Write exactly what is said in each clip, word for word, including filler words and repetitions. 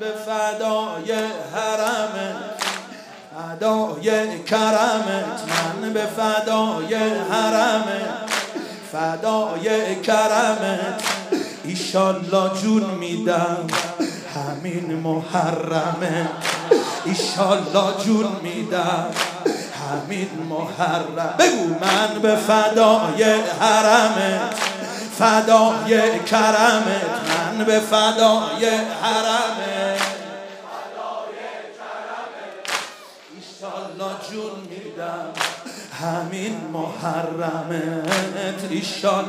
به فدای حرمت، فدای کرمت، من به فدای حرمت، فدای کرمت. ایشالله جون میدم همین محرمه، ایشالله جون میدم همین محرم. بگو من به فدای حرمت، فدای کرمت، من به فدای حرمت، فدای کرمت. ایشالله جون میدم همین محرمت، ایشالله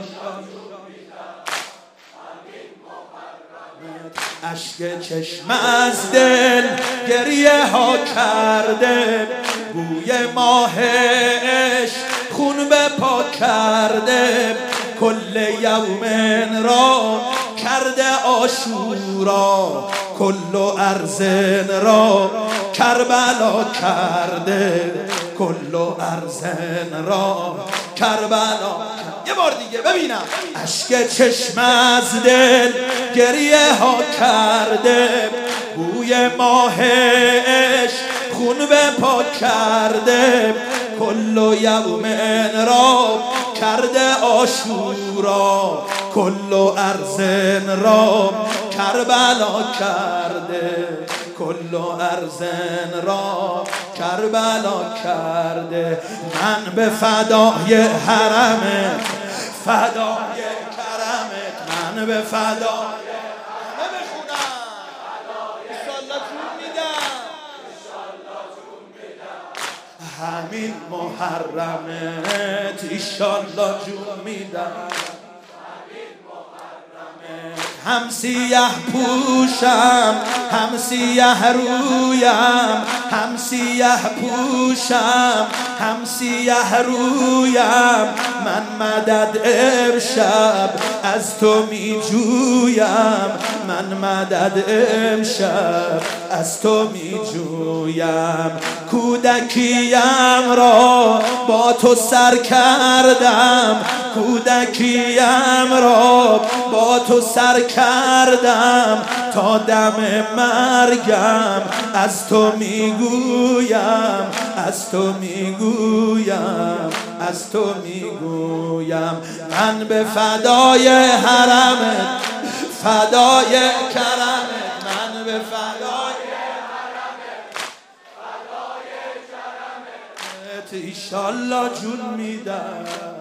اشک چشم از دل گریه ها کرده، بوی ماه عشق خون به پا کرده، کل یومن را کرده آشورا، کل ارزن را کربلا کرده، کل ارزن را کربلا. یه بار دیگه ببینم. اشک چشم از دل گریه ها کرده، بوی ماه عشق خون به پا کرده، کل یومن را کرده آشورا، کل ارزن را کربلا کرده، کل ارزن را کربلا کرده. من به فدای حرمت، فدای کرمت، من به فدای همه بخونم ایشالله جون میدم، همین محرمت، ایشالله جون میدم. هم سیاه پوشم هم سیاه رویم، هم سیاه پوشم هم سیاه رویم، من مدد امشب از تو می جویم، من مدد امشب از تو می جویم. کودکیم را با تو سر کردم، کودکیم را با تو سر کردم، تا دم مرگم از تو میگویم، از تو میگویم، از تو میگویم. من به فدای حرمت، فدای کرمت، من به فدای حرمت، فدای کرمت، ایشالله جون میدم.